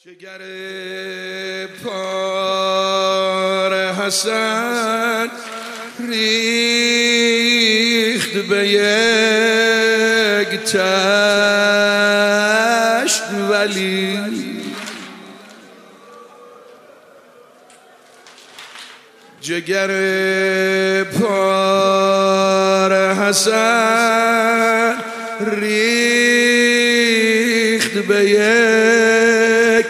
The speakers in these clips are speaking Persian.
جگر پار حسن ریخت به یک تشت ولی جگر پار حسن ریخت به یک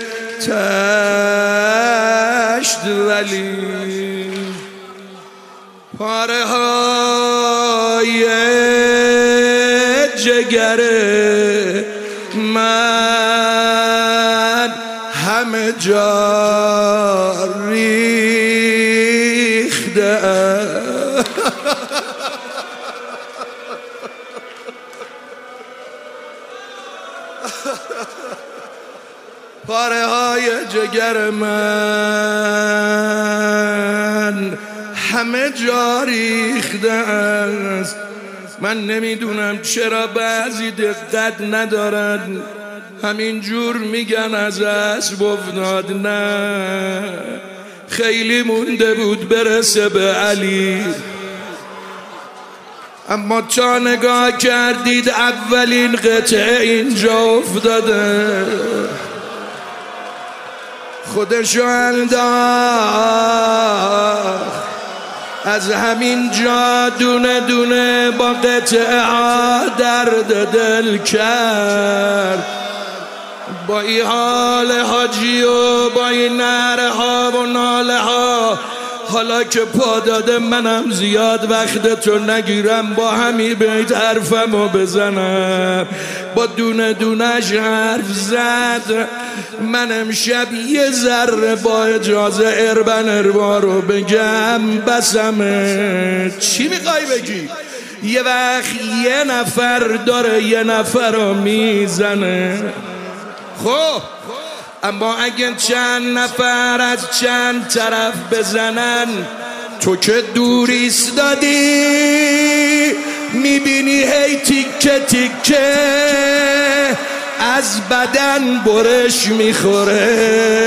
تشت ولی پاره های جگر من همه جا ریخته پاره های جگر من همه جا ریخته است. من نمیدونم چرا بعضی دقت ندارن، همین جور میگن از اسب افتاد. نه، خیلی مونده بود برسه به علی، اما تا نگاه کردید اولین قطعه اینجا افتاده. خودشو انداخت از همین جا دونه دونه با قطعه ها درد دل کرد. با این حال حاجی و با این نره ها و ناله ها، حالا که پا داده منم زیاد وقت تو نگیرم، با همین بیت حرفمو بزنم. با دونه دونش حرف زد. من امشب یه ذره با اجازه اربا رو بگم بسمه. چی میخوای بگی؟ یه وقت یه نفر داره یه نفر رو میزنه، خب اما اگه چند نفر از چند طرف بزنن، تو که دور ایستادی میبینی هی تیکه تیکه از بدن برش میخوره،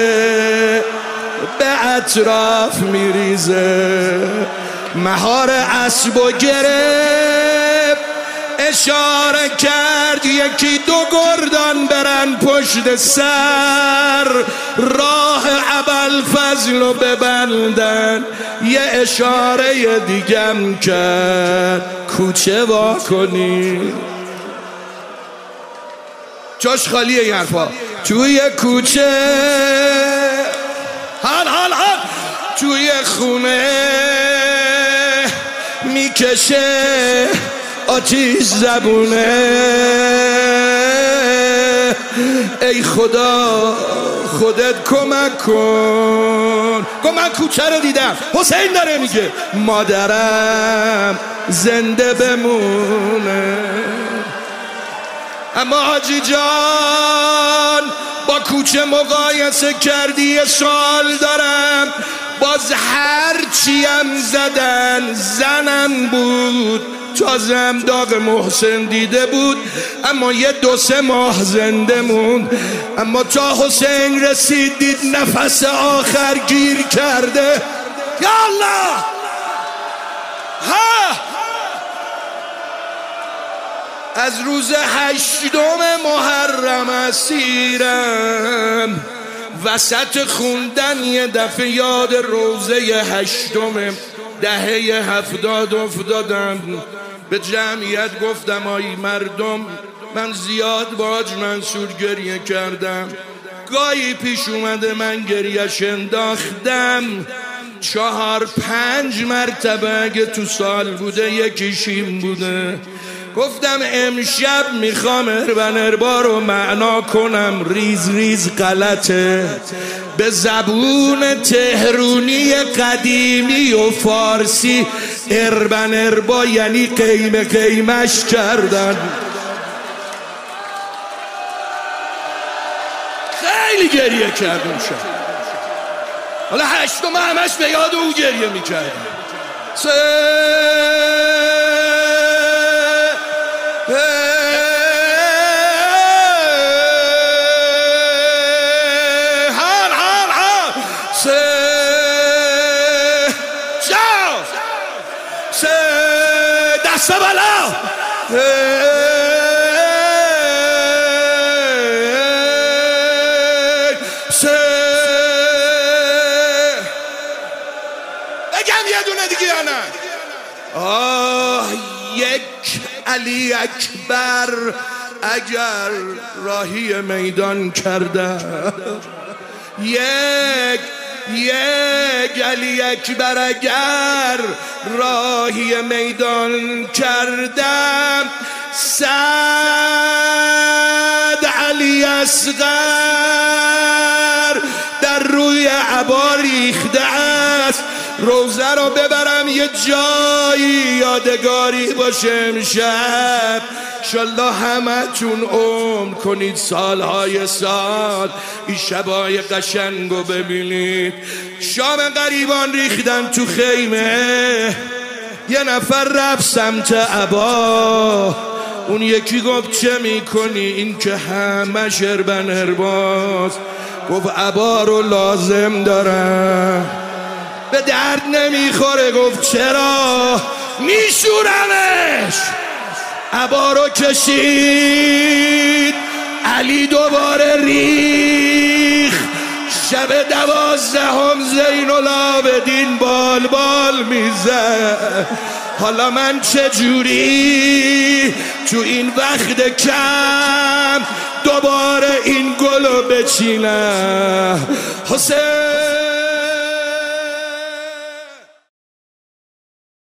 به اطراف میریزه. مهار اسبو گرفت، اشاره کرد یکی دو گردان برن پشت سر، راه ابوالفضل رو ببندن. یه اشاره دیگم کرد کوچه وا کنی. جاش خالیه این حرفا. توی کوچه حال توی خونه میکشه آتیش زبونه. ای خدا خودت کمک کن. گو من کوچه رو دیدم، حسین داره میگه مادرم زنده بمونه. اما حاجی جان با کوچه مقایسه کردی، یه سوال دارم. باز هر چیم زدن زنم بود، تازم داغ محسن دیده بود، اما یه 2-3 ماه زنده موند. اما تا حسین رسید دید نفس آخر گیر کرده. یا الله ها، از روز 8 محرم اسیرم، وسط خوندن یه دفعه یاد روزه 8 دهه 70 افتادم. به جمعیت گفتم آی مردم، من زیاد با حاج منصور گریه کردم، گاهی پیش اومده من گریهش انداختم 4-5 مرتبه اگه تو سال بوده یکیش این بوده. گفتم امشب میخوام اربا رو معنا کنم، ریز ریز غلطه، به زبون تهرونی قدیمی و فارسی اربا یعنی قیمه قیمش کردن. خیلی گریه کردم شد. حالا 8 همش به یاد او گریه میکردم. دست بالا. بگم یه دونه دیگه یا نه؟ یک علی اکبر اگر راهی میدان کرده، یک علی اکبر اگر راهی میدان کردم، 100 علی اصغر در روی عبا ریخته است. روزه رو ببرم یه جایی یادگاری باشه امشب. انشالله همتون عمر کنید سالهای سال این شبای قشنگو ببینید. شام غریبان ریختن تو خیمه، یه نفر رفت سمت عبا، اون یکی گفت چه میکنی؟ این که همه شربن هرباز. گفت عبا رو لازم دارم. به درد نمیخوره. گفت چرا؟ میشورمش. عبا رو کشید، علی دوباره ریخ. شب 12 زین العابدین بال میزد. حالا من چجوری تو این وقت کم دوباره این گلو بچینم؟ حسین